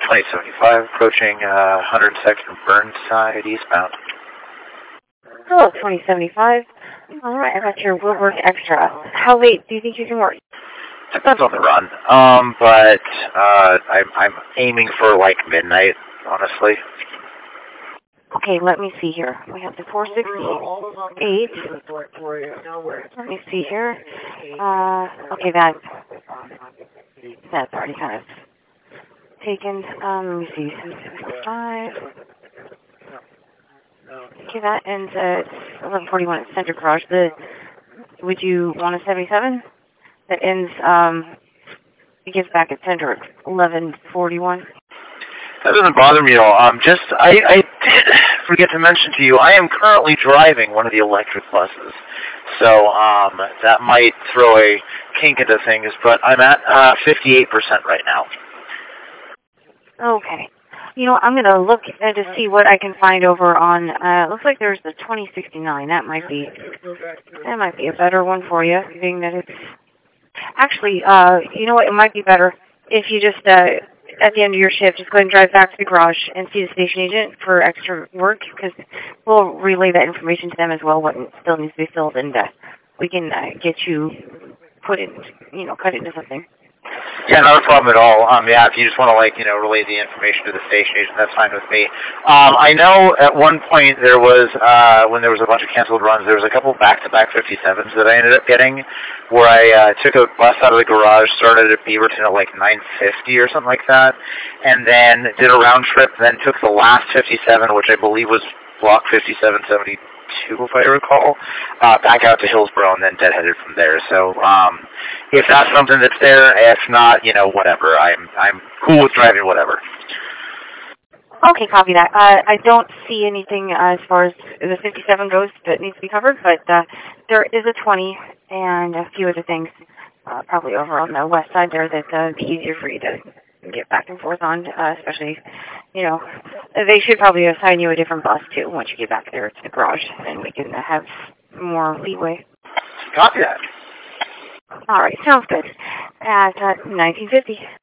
2075, approaching 102nd and Burnside, eastbound. Hello, 2075. All right, I got your will work extra. How late do you think you can work? Depends on the run, but I'm aiming for like midnight, honestly. Okay, let me see here. We have the 468. Let me see here. Okay, that's already kind of taken. Let me see. 5. Okay, that ends at 11:41 at Center Garage. Would you want a 77? That ends, it gets back at Center at 11:41. That doesn't bother me at all. I did forget to mention to you, I am currently driving one of the electric buses. So, that might throw a kink into things, but I'm at 58% right now. Okay. You know, I'm going to look to see what I can find over on, looks like there's the 2069. That might be a better one for you, being that it's, actually, you know what, it might be better if you just, at the end of your shift, just go ahead and drive back to the garage and see the station agent for extra work, because we'll relay that information to them as well, what still needs to be filled, and we can get you cut it into something. Yeah, not a problem at all. Yeah, if you just want to, relay the information to the station agent, that's fine with me. I know at one point there was, when there was a bunch of canceled runs, there was a couple back-to-back 57s that I ended up getting, where I took a bus out of the garage, started at Beaverton at like 9:50 or something like that, and then did a round trip, then took the last 57, which I believe was block 5772, if I recall, back out to Hillsborough, and then deadheaded from there. So, if that's something that's there, if not, whatever. I'm cool with driving whatever. Okay, copy that. I don't see anything as far as the 57 goes that needs to be covered, but there is a 20 and a few other things probably over on the west side there that'd be easier for you to get back and forth on, especially, they should probably assign you a different bus, too, once you get back there to the garage, and we can have more leeway. Copy that. All right, sounds good. At 1950.